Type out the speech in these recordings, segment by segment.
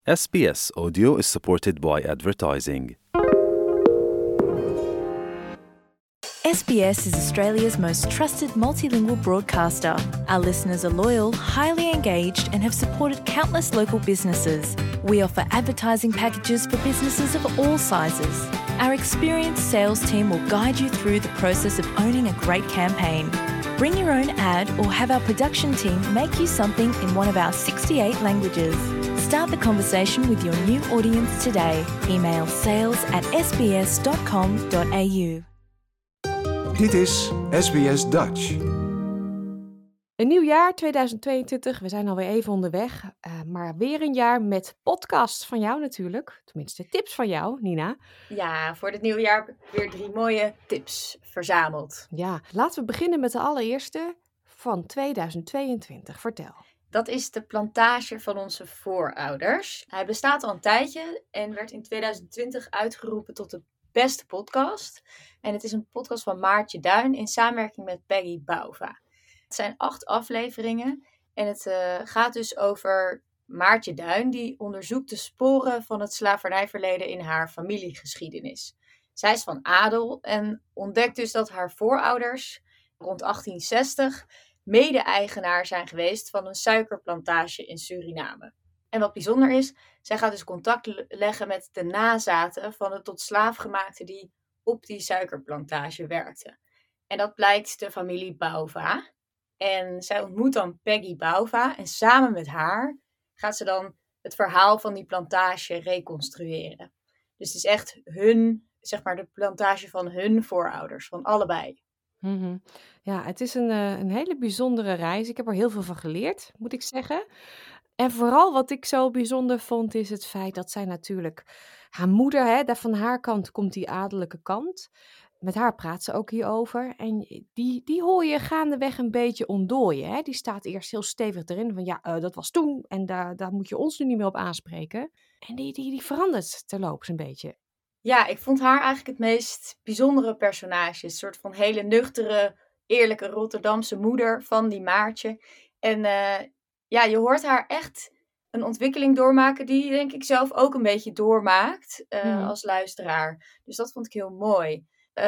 SBS Audio is supported by advertising. SBS is Australia's most trusted multilingual broadcaster. Our listeners are loyal, highly engaged, and have supported countless local businesses. We offer advertising packages for businesses of all sizes. Our experienced sales team will guide you through the process of owning a great campaign. Bring your own ad or have our production team make you something in one of our 68 languages. Start the conversation with your new audience today. Email sales@sbs.com.au. Dit is SBS Dutch. Een nieuw jaar, 2022. We zijn alweer even onderweg. Maar weer een jaar met podcasts van jou natuurlijk. Tenminste, tips van jou, Nina. Ja, voor dit nieuwe jaar heb ik weer 3 mooie tips verzameld. Ja, laten we beginnen met de allereerste van 2022. Vertel. Dat is de plantage van onze voorouders. Hij bestaat al een tijdje en werd in 2020 uitgeroepen tot de beste podcast. En het is een podcast van Maartje Duin in samenwerking met Peggy Bouva. Het zijn 8 afleveringen en het gaat dus over Maartje Duin, die onderzoekt de sporen van het slavernijverleden in haar familiegeschiedenis. Zij is van adel en ontdekt dus dat haar voorouders rond 1860 mede-eigenaar zijn geweest van een suikerplantage in Suriname. En wat bijzonder is, zij gaat dus contact leggen met de nazaten van de tot slaafgemaakten die op die suikerplantage werkten. En dat blijkt de familie Bouva. En zij ontmoet dan Peggy Bouva en samen met haar gaat ze dan het verhaal van die plantage reconstrueren. Dus het is echt de plantage van hun voorouders, van allebei. Mm-hmm. Ja, het is een hele bijzondere reis. Ik heb er heel veel van geleerd, moet ik zeggen. En vooral wat ik zo bijzonder vond, is het feit dat zij natuurlijk haar moeder, daar van haar kant komt die adellijke kant. Met haar praat ze ook hierover. En die hoor je gaandeweg een beetje ontdooien. Hè? Die staat eerst heel stevig erin van dat was toen en daar moet je ons nu niet meer op aanspreken. En die verandert terloops een beetje. Ja, ik vond haar eigenlijk het meest bijzondere personage. Een soort van hele nuchtere, eerlijke Rotterdamse moeder van die Maartje. En je hoort haar echt een ontwikkeling doormaken die denk ik zelf ook een beetje doormaakt als luisteraar. Dus dat vond ik heel mooi.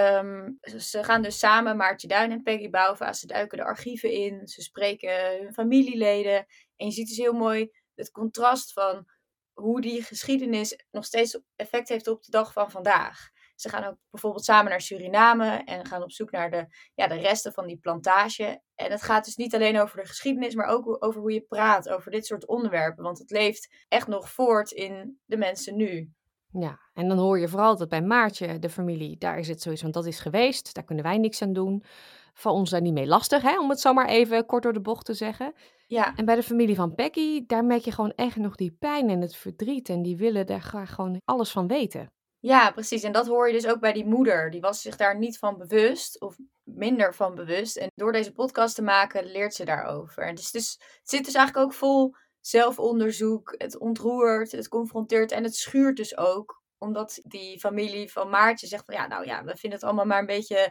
Ze gaan dus samen, Maartje Duin en Peggy Bouva, ze duiken de archieven in, ze spreken hun familieleden. En je ziet dus heel mooi het contrast van hoe die geschiedenis nog steeds effect heeft op de dag van vandaag. Ze gaan ook bijvoorbeeld samen naar Suriname en gaan op zoek naar de resten van die plantage. En het gaat dus niet alleen over de geschiedenis, maar ook over hoe je praat over dit soort onderwerpen. Want het leeft echt nog voort in de mensen nu. Ja, en dan hoor je vooral dat bij Maartje, de familie, daar is het zoiets, want dat is geweest, daar kunnen wij niks aan doen. Van ons daar niet mee lastig, om het zo maar even kort door de bocht te zeggen. Ja. En bij de familie van Peggy, daar merk je gewoon echt nog die pijn en het verdriet. En die willen daar graag gewoon alles van weten. Ja, precies. En dat hoor je dus ook bij die moeder. Die was zich daar niet van bewust of minder van bewust. En door deze podcast te maken leert ze daarover. En het zit dus eigenlijk ook vol zelfonderzoek. Het ontroert, het confronteert en het schuurt dus ook. Omdat die familie van Maartje zegt van we vinden het allemaal maar een beetje...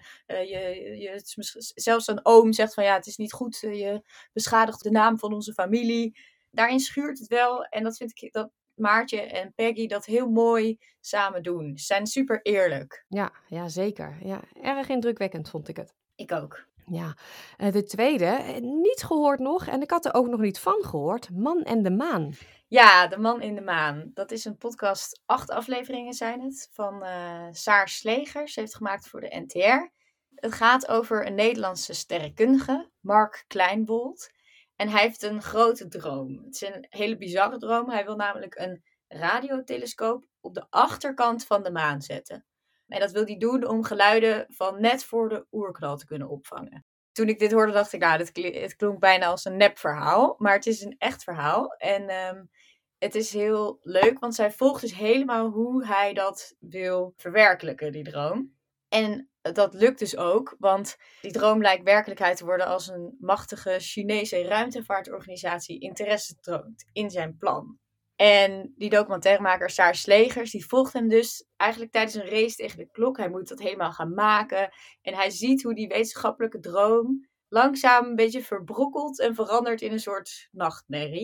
zelfs een oom zegt van het is niet goed. Je beschadigt de naam van onze familie. Daarin schuurt het wel. En dat vind ik dat Maartje en Peggy dat heel mooi samen doen. Ze zijn super eerlijk. Ja, zeker. Ja, erg indrukwekkend vond ik het. Ik ook. Ja, de tweede, niet gehoord nog. En ik had er ook nog niet van gehoord. Man en de Maan. Ja, De Man in de Maan. Dat is een podcast, 8 afleveringen zijn het, van Saar Slegers. Ze heeft gemaakt voor de NTR. Het gaat over een Nederlandse sterrenkundige, Mark Kleinbold. En hij heeft een grote droom. Het is een hele bizarre droom. Hij wil namelijk een radiotelescoop op de achterkant van de maan zetten. En dat wil hij doen om geluiden van net voor de oerknal te kunnen opvangen. Toen ik dit hoorde dacht ik, het klonk bijna als een nepverhaal. Maar het is een echt verhaal. En het is heel leuk, want zij volgt dus helemaal hoe hij dat wil verwerkelijken, die droom. En dat lukt dus ook, want die droom lijkt werkelijkheid te worden als een machtige Chinese ruimtevaartorganisatie interesse toont in zijn plan. En die documentairemaker Saar Slegers, die volgt hem dus eigenlijk tijdens een race tegen de klok. Hij moet dat helemaal gaan maken. En hij ziet hoe die wetenschappelijke droom langzaam een beetje verbrokkelt en verandert in een soort nachtmerrie.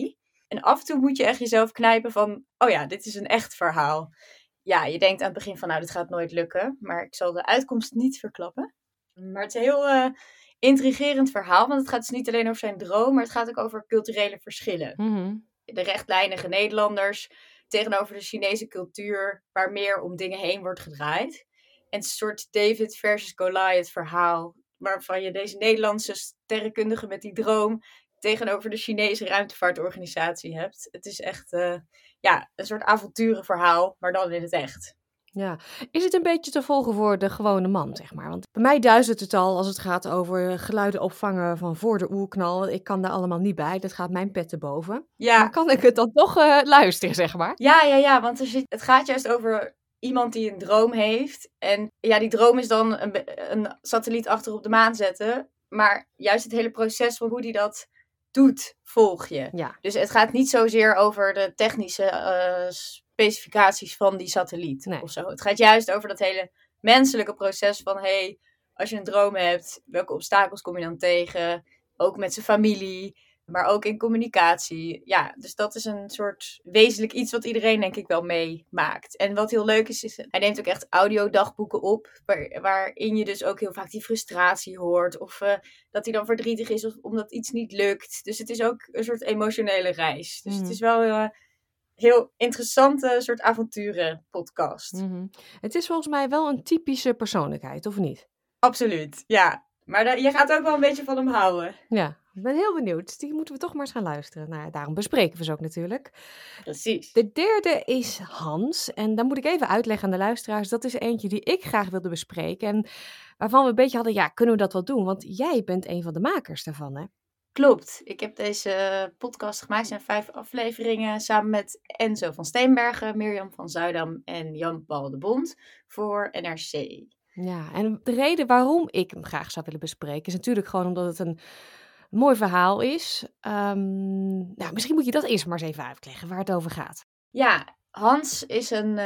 En af en toe moet je echt jezelf knijpen van, oh ja, dit is een echt verhaal. Ja, je denkt aan het begin van, nou, dit gaat nooit lukken. Maar ik zal de uitkomst niet verklappen. Maar het is een heel intrigerend verhaal, want het gaat dus niet alleen over zijn droom, maar het gaat ook over culturele verschillen. De rechtlijnige Nederlanders tegenover de Chinese cultuur, waar meer om dingen heen wordt gedraaid. En het is een soort David versus Goliath verhaal, waarvan je deze Nederlandse sterrenkundige met die droom tegenover de Chinese ruimtevaartorganisatie hebt. Het is echt een soort avonturenverhaal, maar dan in het echt. Ja, is het een beetje te volgen voor de gewone man, zeg maar? Want bij mij duizelt het al als het gaat over geluiden opvangen van voor de oerknal. Ik kan daar allemaal niet bij, dat gaat mijn pet te boven. Ja. Maar kan ik het dan toch luisteren, zeg maar? Ja, want het gaat juist over iemand die een droom heeft. En ja, die droom is dan een satelliet achter op de maan zetten. Maar juist het hele proces van hoe die dat doet, volg je. Ja. Dus het gaat niet zozeer over de technische specificaties van die satelliet of zo. Het gaat juist over dat hele menselijke proces van, als je een droom hebt, welke obstakels kom je dan tegen? Ook met zijn familie, maar ook in communicatie. Ja, dus dat is een soort wezenlijk iets wat iedereen denk ik wel meemaakt. En wat heel leuk is hij neemt ook echt audiodagboeken op, waarin je dus ook heel vaak die frustratie hoort. Of dat hij dan verdrietig is omdat iets niet lukt. Dus het is ook een soort emotionele reis. Dus het is wel heel interessante soort avonturenpodcast. Het is volgens mij wel een typische persoonlijkheid, of niet? Absoluut, ja. Maar je gaat ook wel een beetje van hem houden. Ja, ik ben heel benieuwd. Die moeten we toch maar eens gaan luisteren. Nou, daarom bespreken we ze ook natuurlijk. Precies. De derde is Hans. En dan moet ik even uitleggen aan de luisteraars. Dat is eentje die ik graag wilde bespreken. En waarvan we een beetje hadden, kunnen we dat wel doen? Want jij bent een van de makers daarvan, hè? Klopt. Ik heb deze podcast gemaakt. Het zijn 5 afleveringen samen met Enzo van Steenbergen, Mirjam van Zuidam en Jan-Paul de Bond voor NRC. Ja, en de reden waarom ik hem graag zou willen bespreken is natuurlijk gewoon omdat het een mooi verhaal is. Misschien moet je dat eerst maar eens even uitleggen waar het over gaat. Ja, Hans is een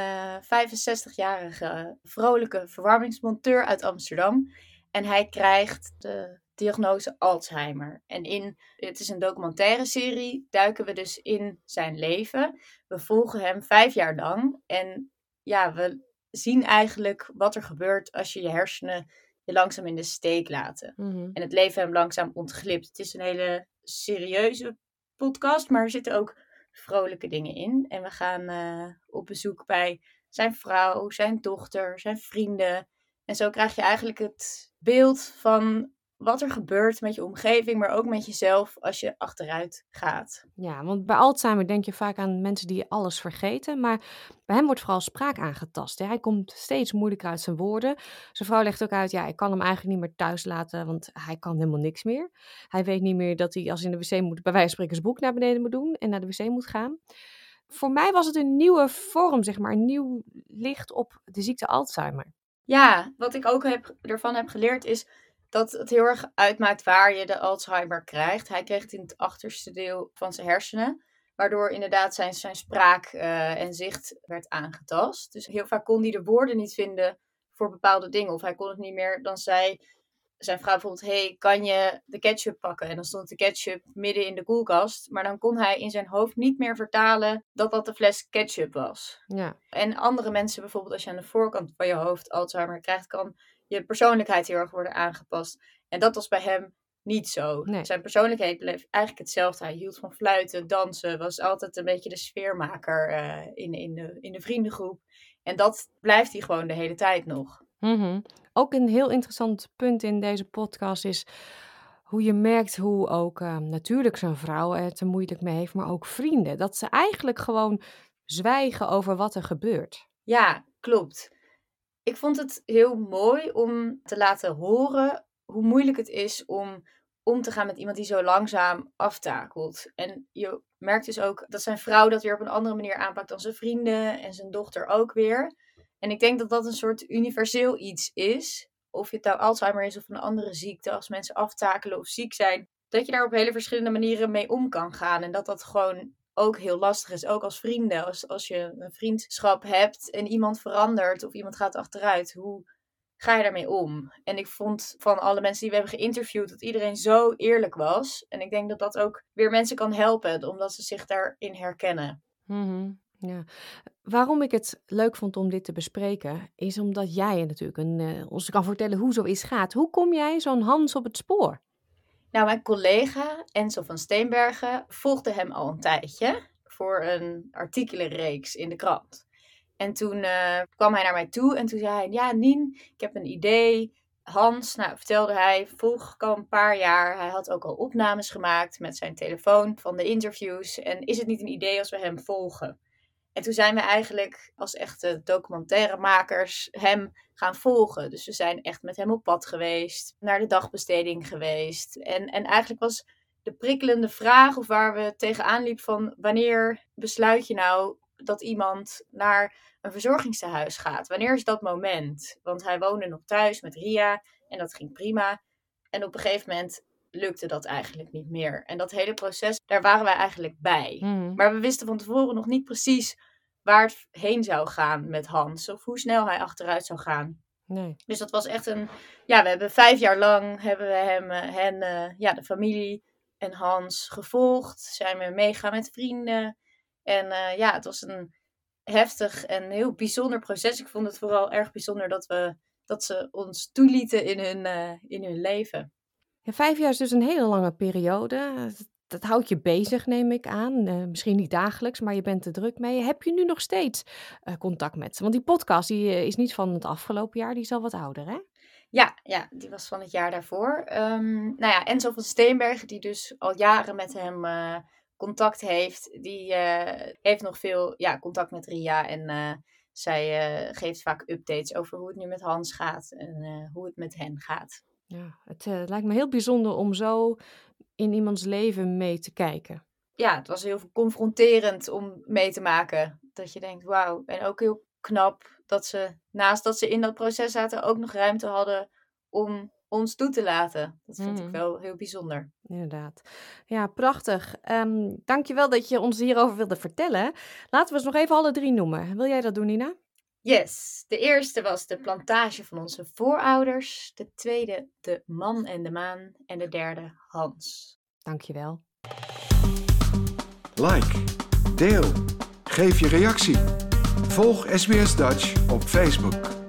65-jarige vrolijke verwarmingsmonteur uit Amsterdam. En hij krijgt de diagnose Alzheimer. En het is een documentaire serie, duiken we dus in zijn leven. We volgen hem 5 jaar lang. En ja, we zien eigenlijk wat er gebeurt als je hersenen je langzaam in de steek laten. En het leven hem langzaam ontglipt. Het is een hele serieuze podcast, maar er zitten ook vrolijke dingen in. En we gaan op bezoek bij zijn vrouw, zijn dochter, zijn vrienden. En zo krijg je eigenlijk het beeld van wat er gebeurt met je omgeving, maar ook met jezelf als je achteruit gaat. Ja, want bij Alzheimer denk je vaak aan mensen die alles vergeten, maar bij hem wordt vooral spraak aangetast. Hè? Hij komt steeds moeilijker uit zijn woorden. Zijn vrouw legt ook uit, ik kan hem eigenlijk niet meer thuis laten, want hij kan helemaal niks meer. Hij weet niet meer dat hij als hij in de wc moet, bij wijze van spreken zijn boek naar beneden moet doen en naar de wc moet gaan. Voor mij was het een nieuwe vorm, zeg maar, een nieuw licht op de ziekte Alzheimer. Ja, wat ik ook ervan heb geleerd is dat het heel erg uitmaakt waar je de Alzheimer krijgt. Hij kreeg het in het achterste deel van zijn hersenen, waardoor inderdaad zijn spraak en zicht werd aangetast. Dus heel vaak kon hij de woorden niet vinden voor bepaalde dingen. Of hij kon het niet meer. Dan zei zijn vrouw bijvoorbeeld, kan je de ketchup pakken? En dan stond de ketchup midden in de koelkast. Maar dan kon hij in zijn hoofd niet meer vertalen dat dat de fles ketchup was. Ja. En andere mensen bijvoorbeeld, als je aan de voorkant van je hoofd Alzheimer krijgt, kan je persoonlijkheid heel erg worden aangepast. En dat was bij hem niet zo. Nee. Zijn persoonlijkheid bleef eigenlijk hetzelfde. Hij hield van fluiten, dansen, was altijd een beetje de sfeermaker in de vriendengroep. En dat blijft hij gewoon de hele tijd nog. Ook een heel interessant punt in deze podcast is hoe je merkt hoe ook natuurlijk zijn vrouw het er moeilijk mee heeft, maar ook vrienden. Dat ze eigenlijk gewoon zwijgen over wat er gebeurt. Ja, klopt. Ik vond het heel mooi om te laten horen hoe moeilijk het is om te gaan met iemand die zo langzaam aftakelt. En je merkt dus ook dat zijn vrouw dat weer op een andere manier aanpakt dan zijn vrienden en zijn dochter ook weer. En ik denk dat dat een soort universeel iets is. Of het nou Alzheimer is of een andere ziekte, als mensen aftakelen of ziek zijn. Dat je daar op hele verschillende manieren mee om kan gaan. En dat dat gewoon ook heel lastig is. Ook als vrienden. Als je een vriendschap hebt en iemand verandert of iemand gaat achteruit. Hoe ga je daarmee om? En ik vond van alle mensen die we hebben geïnterviewd dat iedereen zo eerlijk was. En ik denk dat dat ook weer mensen kan helpen, omdat ze zich daarin herkennen. Ja. Waarom ik het leuk vond om dit te bespreken, is omdat jij natuurlijk ons kan vertellen hoe zoiets gaat. Hoe kom jij zo'n Hans op het spoor? Nou, mijn collega Enzo van Steenbergen volgde hem al een tijdje voor een artikelenreeks in de krant. En toen kwam hij naar mij toe en toen zei hij, ja Nien, ik heb een idee. Hans, vertelde hij, volg al een paar jaar. Hij had ook al opnames gemaakt met zijn telefoon van de interviews. En is het niet een idee als we hem volgen? En toen zijn we eigenlijk als echte documentairemakers hem gaan volgen. Dus we zijn echt met hem op pad geweest, naar de dagbesteding geweest. En eigenlijk was de prikkelende vraag of waar we tegenaan liepen van wanneer besluit je nou dat iemand naar een verzorgingstehuis gaat? Wanneer is dat moment? Want hij woonde nog thuis met Ria en dat ging prima. En op een gegeven moment lukte dat eigenlijk niet meer. En dat hele proces, daar waren wij eigenlijk bij. Maar we wisten van tevoren nog niet precies waar het heen zou gaan met Hans. Of hoe snel hij achteruit zou gaan. Nee. Dus dat was echt we hebben 5 jaar lang hebben we de familie en Hans gevolgd. Zijn we meegaan met vrienden. En het was een heftig en heel bijzonder proces. Ik vond het vooral erg bijzonder dat ze ons toelieten in hun leven. Ja, 5 jaar is dus een hele lange periode. Dat houdt je bezig, neem ik aan. Misschien niet dagelijks, maar je bent er druk mee. Heb je nu nog steeds contact met ze? Want die podcast die is niet van het afgelopen jaar, die is al wat ouder, hè? Ja, die was van het jaar daarvoor. Enzo van Steenbergen, die dus al jaren met hem contact heeft, die heeft nog veel contact met Ria. En zij geeft vaak updates over hoe het nu met Hans gaat en hoe het met hen gaat. Ja, het lijkt me heel bijzonder om zo in iemands leven mee te kijken. Ja, het was heel confronterend om mee te maken. Dat je denkt, wauw. En ook heel knap dat ze, naast dat ze in dat proces zaten, ook nog ruimte hadden om ons toe te laten. Dat vind ik wel heel bijzonder. Inderdaad. Ja, prachtig. Dankjewel dat je ons hierover wilde vertellen. Laten we ze nog even alle 3 noemen. Wil jij dat doen, Nina? Yes, de eerste was de plantage van onze voorouders. De tweede, de man en de maan. En de derde, Hans. Dankjewel. Like, deel, geef je reactie. Volg SBS Dutch op Facebook.